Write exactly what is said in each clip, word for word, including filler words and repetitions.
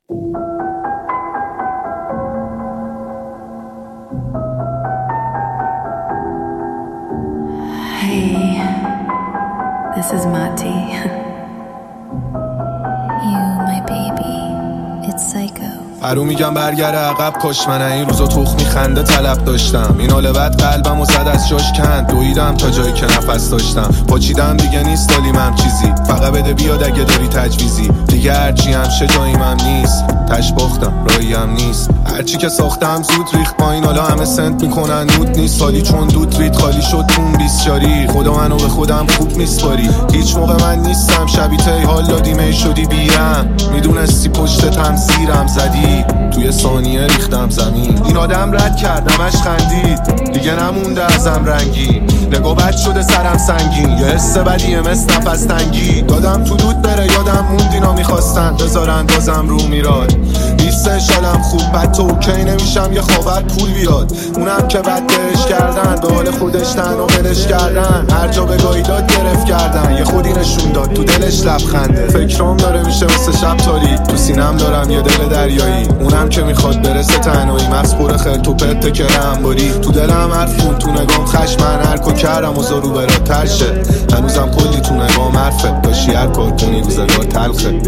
Hey, this is Mati. You, my baby, it's Psycho. هرو میگم برگره عقب کش من این روزا تخمی خنده طلب داشتم این حال بعد قلبم و زد از جاش کند دویدم تا جایی که نفس داشتم پاچیدم دیگه نیست دالیمم چیزی فقط بده بیاد اگه داری تجویزی دیگه هرچی همشه جاییمم نیست تش باختم راهیم نیست هرچی که ساختم زود ریخت پایین حالا همه سنت میکنن نود نیست سالی چون دود رید خالی شد تون بیسیاری خدا منو به خودم خوب میسپاری هیچ موقع من نیستم شبیه تی حال دادی می شدی بیرم میدونستی پشت تمثیرم زدی توی ثانیه ریختم زمین این آدم رد کردمش خندید دیگه نمونده ازم رنگی نگاه بد شده سرم سنگین یه حس بدیه مثل نفس تنگی دادم تو دود بره یادم موند اینا میخواستن بذارن بازم رو میراد نیستش حالم خوب بد تو اوکی نمیشم یه خبر پول بیاد اونم که بد بهش کردن به حال خودش تن و بلش کردن هر جا بگاهی داد گرفت کردن یه خودی نشون داد تو دلش لبخنده فکرام داره میشه مثل شب تاریک تو سینم دارم یه دل دریایی اونم که میخواد برسه تنهایی مغز پر خیل تو پت کرم باری تو دلم حرف کن تو نگام خشمن هر کو کردم و زارو برات ترشه هنوزم کلی تو نگام حرفه داشتی هر کار کنی روزگار تلخه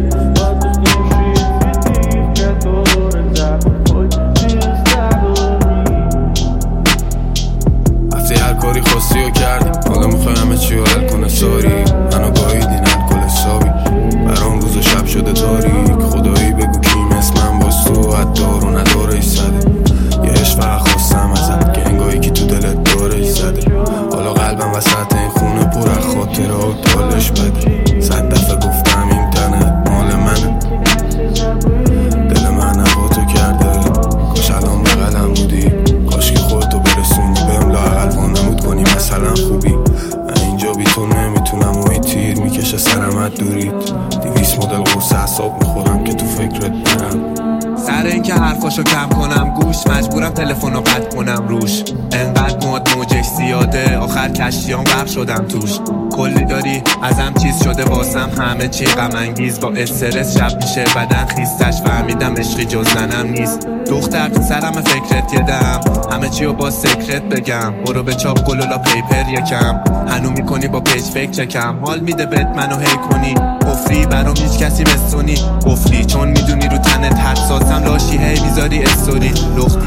وقتی هر کاری خواستی و کردی حالا میخوای همه چی رو حل کنه ساری منو گاهیدین الکل حسابی برام روز و شب شده تاریک خدایی بگو کی مثل من باز تو حد دار و نداره ایستده یه عشق فقط خواستم ازت که انگاهی که تو دلت داره ایستده حالا قلبم وسط این خونه پر از خاطره و دالش بده صد دفعه گفتم اینترنت مال منه دل من هوا تو کرده کاش الان بغلم بودی کاش که خودتو برسونی بهم لااقل وانمود کنی مثلا خوبی من اینجا بی تو نمیتونم و این تیر میکشه سرمت دورید دیویس مدل غصه حساب میخورم که تو فکرت برم سر این که حرفاشو کم کنم گوش مجبورم تلفنو قطع کنم روش انقدر مواد موجش زیاده آخر کشتیام غرق شدم توش کلی داری ازم چیز شده واسم همه چی غم انگیز با استرس شب میشه بدن خیستش فهمیدم عشقی جز زنم نیست دختر تو سرم فکرت یدم همه چی رو با سکرت بگم برو به چاپ گلولا پیپر یکم هنو میکنی با پیج فکر چکم حال میده بهت منو هی کنی قفلی برام هیچ کسی بستونی قفلی چون میدونی رو تنت حساسم لاشی هی میذاری استوری لختی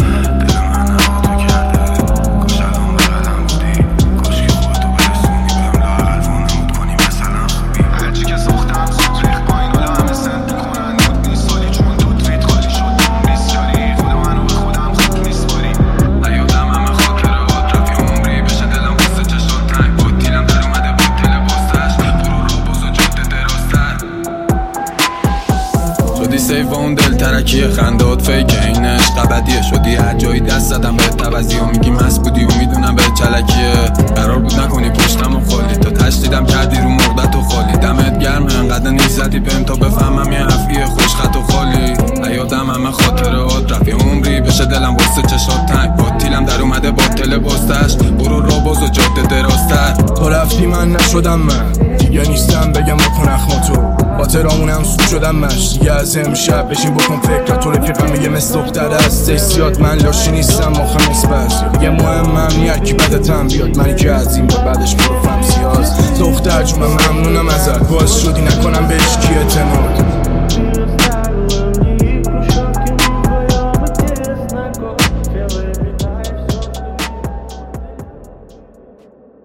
شدی سیف اون دل ترکیه خندات فیک این عشق ابدیه شدی هر جایی دست زدم به توزی و میگی مست بودی و میدونم به چلکیه قرار بود نکنی پشتم و خالی تا تشدیدم کردی رو مردت و خالی دمت گرم انقدر نیز زدی بهم تا بفهمم یه حفیه خوش خط و خالی ایادم همه خاطرات رفی عمری بشه دلم واسه چشات تنگ باطیلم در اومده باطل بستش برو را باز و جاده درازتر تو رفتی من نشدم من دیگه نیستم بگم بکن اخماتو خاطرامونم سود شدم مش دیگه از امشب بشین بکن فکر تو رفیقم میگه مثل دختر است زیاد من لاشی نیستم آخه مثل بعضی دیگه مهمم نی هرکی بدتم بیاد منی که از این به بعدش پروفم سیاز دختر جون من ممنونم ازت باعث شدی نکنم بهش کی اعتماد